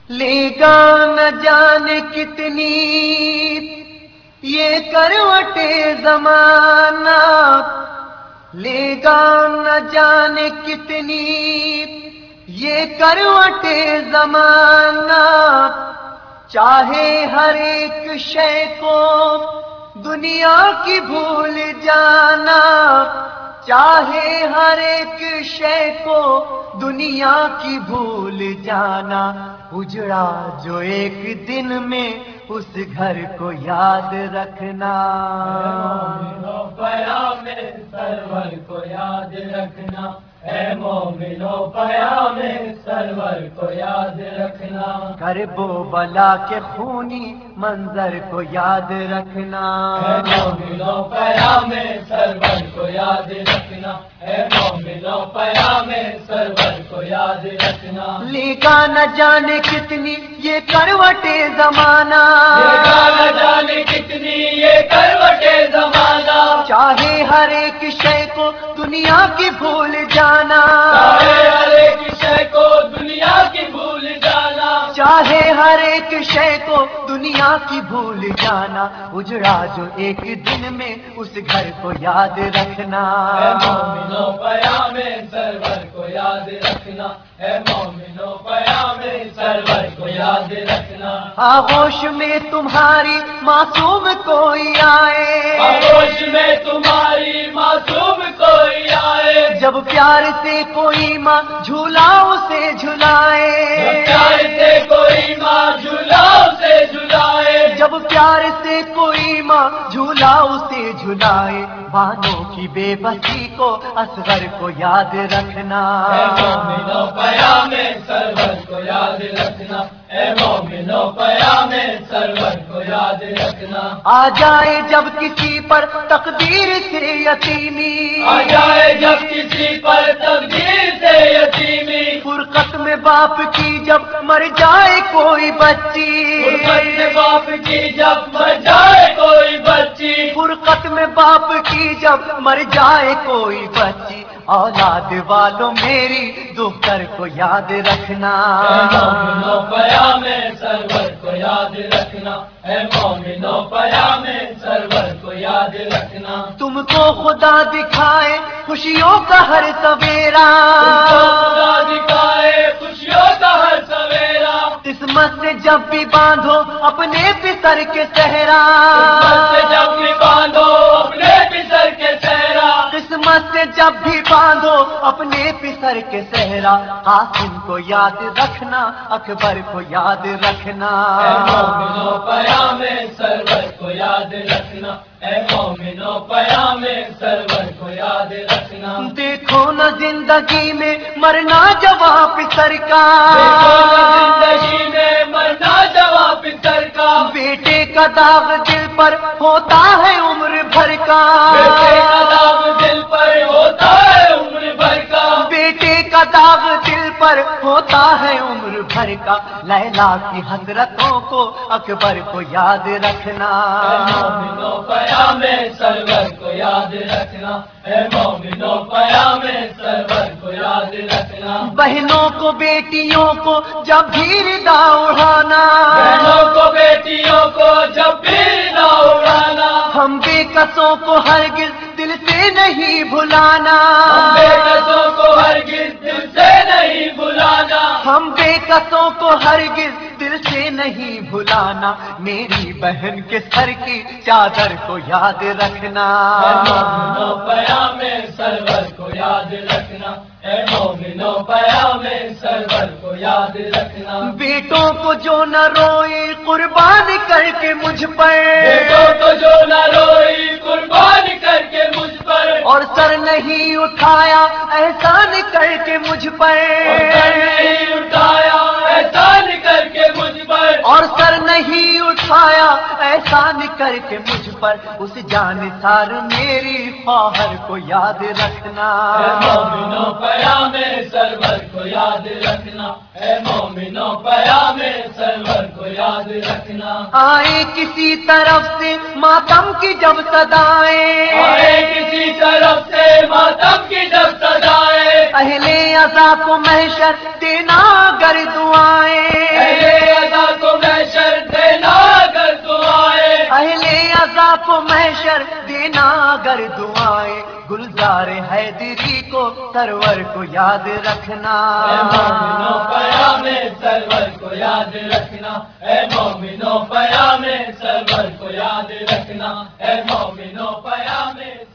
لے گا نہ جانے کتنی یہ کروٹے زمانہ، لے گا نہ جانے کتنی یہ کروٹے زمانہ، چاہے ہر ایک شے کو دنیا کی بھول جانا، چاہے ہر ایک شے کو دنیا کی بھول جانا، اجڑا جو ایک دن میں اس گھر کو یاد رکھنا، مومنو پیام سرور کو یاد رکھنا، اے مومنو پیام سرور کو یاد رکھنا، کرب و بلا کے خونی منظر کو یاد رکھنا، اے مومنو پیام سرور کو یاد رکھنا، اے مومنو پیام سرور کو یاد رکھنا، لے گا نہ جانے کتنی یہ کروٹے زمانہ، لے گا نہ جانے کتنی یہ کروٹے زمانہ، چاہے ہر ایک شے کو دنیا کی بھول جانا، چاہے ہر ایک شے کو دنیا کی بھول جانا، چاہے ہر ایک شے کو دنیا کی بھول جانا، اجڑا جو ایک دن میں اس گھر کو یاد رکھنا، اے مومنو پیام سرور کو یاد رکھنا، اے مومنو پیام سرور کو یاد رکھنا، آغوش میں تمہاری معصوم کوئی آئے، آغوش میں تمہاری معصوم کوئی آئے، جب پیار سے کوئی ماں جھولا اسے جھلائے، پیار سے کوئی ماں جھولا اسے جھلائے، جب پیار سے کوئی ماں جھولا اسے جھلائے، بانوں کی بے بسی کو اصغر کو یاد رکھنا، اے مومنو پیام سرور کو یاد رکھنا، اے مومنو پیام سرور کو یاد رکھنا، آ جائے جب کسی پر تقدیر سے یتیمی، آ جائے جب کسی پر تقدیر سے یتیمی، فرقت میں باپ کی جب مر جائے کوئی بچی، فرقت میں باپ کی جب مر جائے کوئی بچی، فرقت میں باپ کی جب مر جائے کوئی بچی، اولاد والوں میری دختر کو یاد رکھنا، اے مومنو پیام سرور کو یاد رکھنا، اے مومنو پیام سرور کو یاد رکھنا، تم کو خدا دکھائے خوشیوں کا ہر سویرا، تو خدا دکھائے خوشیوں کا ہر سویرا، قسمت سے جب بھی باندھو اپنے پسر کے صحرا، قسمت سے جب بھی باندھو اپنے پسر کے صحرا، قسمت سے جب بھی باندھو اپنے پسر کے صحرا، قاسم کو یاد رکھنا، اکبر کو یاد رکھنا، اے مومنو پیام سرور کو یاد رکھنا، اے مومنو پیام سرور کو یاد رکھنا، دیکھو نہ زندگی میں مرنا جواب پسر کا، دیکھو نہ زندگی میں مرنا جواب پسر کا، بیٹے کا داغ دل پر ہوتا ہے عمر بھر کا، بیٹے کا داغ دل پر ہوتا ہے عمر بھر کا، بیٹے کا داغ دل پر ہوتا ہے عمر بھر کا، لیلا کی حسرتوں کو اکبر کو یاد رکھنا، اے مومنو پیام سرور کو یاد رکھنا، اے مومنو پیام سرور کو یاد رکھنا، بہنوں کو بیٹیوں کو جب بھی ردا اڑانا، بہنوں کو بیٹیوں کو جب بھی نہ اڑانا، ہم بے قصوں کو ہرگز دل سے نہیں بھلانا، ہم بے قصوں کو ہرگز دل سے نہیں بھلانا، ہم بے قصوں کو ہرگز دل سے نہیں بھلانا، میری بہن کے سر کی چادر کو یاد رکھنا، اے مومنو پیام سرور کو یاد رکھنا، اے مومنو پیام سرور کو یاد رکھنا، بیٹوں کو جو نہ روئے قربان کر کے مجھ پر، بیٹوں کو جو نہ روئی قربان کر کے مجھ پر، اور سر نہیں اٹھایا احسان کر کے مجھ پر، سر نہیں اٹھایا احسان کر کے مجھ پر، اور سر نہیں اٹھایا احسان کر کے مجھ پر، اس جان سار میری خواہر کو یاد رکھنا، اے مومنو پیام سرور کو یاد رکھنا، اے مومنو پیام سرور کو یاد رکھنا، آئے کسی طرف سے ماتم کی جب صدائیں، آئے کسی طرف سے ماتم کی جب صدائیں، اہل عزا کو محشر دینا گر دعائیں، اہل کو محشر دینا اگر دعائیں گلزار حیدری کو سرور کو یاد رکھنا اے مومنو پیام سرور کو یاد رکھنا اے مومنو پیام سرور کو یاد رکھنا اے مومنو پیام